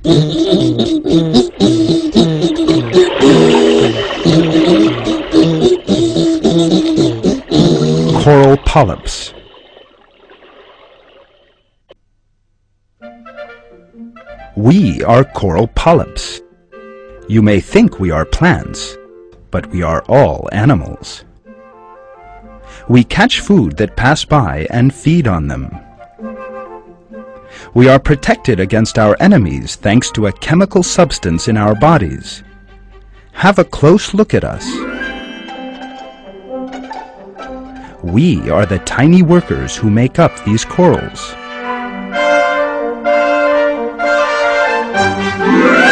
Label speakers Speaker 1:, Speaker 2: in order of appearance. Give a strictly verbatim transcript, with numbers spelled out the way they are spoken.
Speaker 1: Coral polyps. We are coral polyps. You may think we are plants, but we are all animals. We catch food that pass by and feed on them. We are protected against our enemies thanks to a chemical substance in our bodies. Have a close look at us. We are the tiny workers who make up these corals.